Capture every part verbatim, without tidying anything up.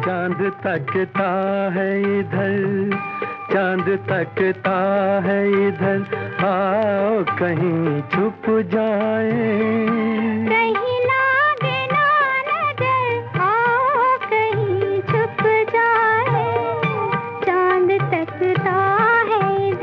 चांद तकता है इधर, चांद तकता है इधर, आओ कहीं छुप जाए। कहीं लागे ना नजर, आओ कहीं छुप जाए। चांद तकता है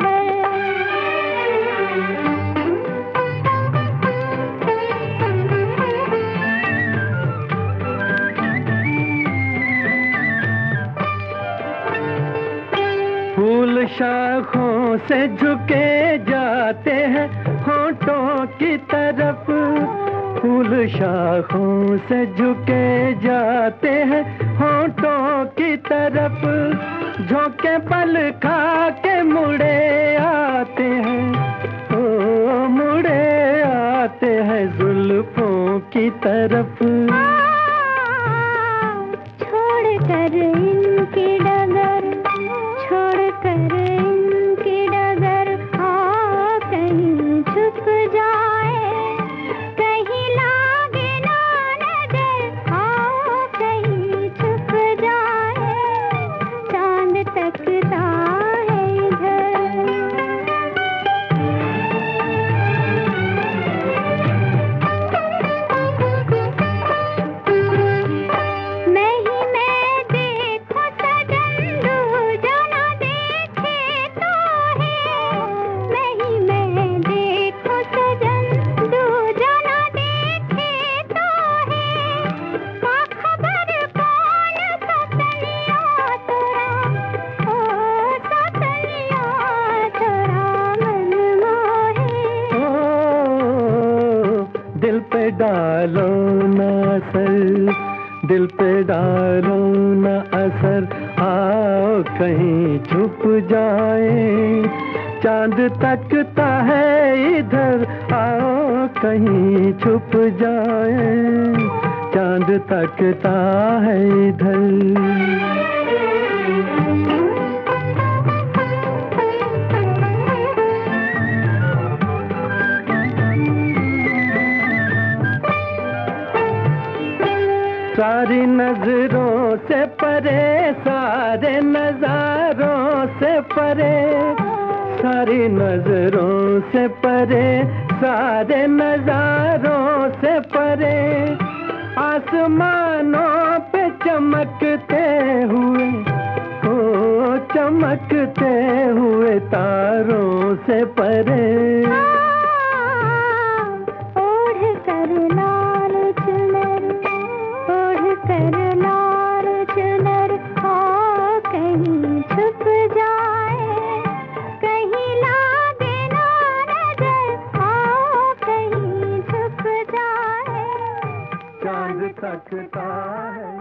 फूल शाखों से झुके जाते हैं होठों की तरफ, फूल शाखों से झुके जाते हैं होठों की तरफ, झोंके पल खा के मुड़े आते हैं, ओ मुड़े आते हैं जुल्फों की तरफ। छोड़ कर इनकी डगर, छोड़ कर इनकी डगर, आओ कहीं छुप जाए। कहीं लागे ना नजर, आओ कहीं छुप जाए। चांद तकता है इधर। मैं ही मैं देखो सजन, दूजा ना देखे तो है। मैं ही मैं देखो सजन, दूजा ना देखे तो है। का खबर कौन सतलिया तोरा, ओ सतलिया तोरा मन मोहे। ओ दिल पे डालो ना असर, दिल पे डालो ना असर, आओ कहीं छुप जाए। चांद तकता है इधर, आओ कहीं छुप जाए। चांद तकता है इधर। सारी नजरों से परे, सारे नजारों से परे, सारी नजरों से परे, सारे नजारों से परे, आसमानों पे चमकते हुए, ओ चमकते हुए तारों से परे। ओढ़ कर लाल चुनर, ओढ़ कर लाल चुनर, आओ कहीं छुप जाए। कहीं लागे ना नजर, आओ कहीं छुप जाए। चांद तकता है।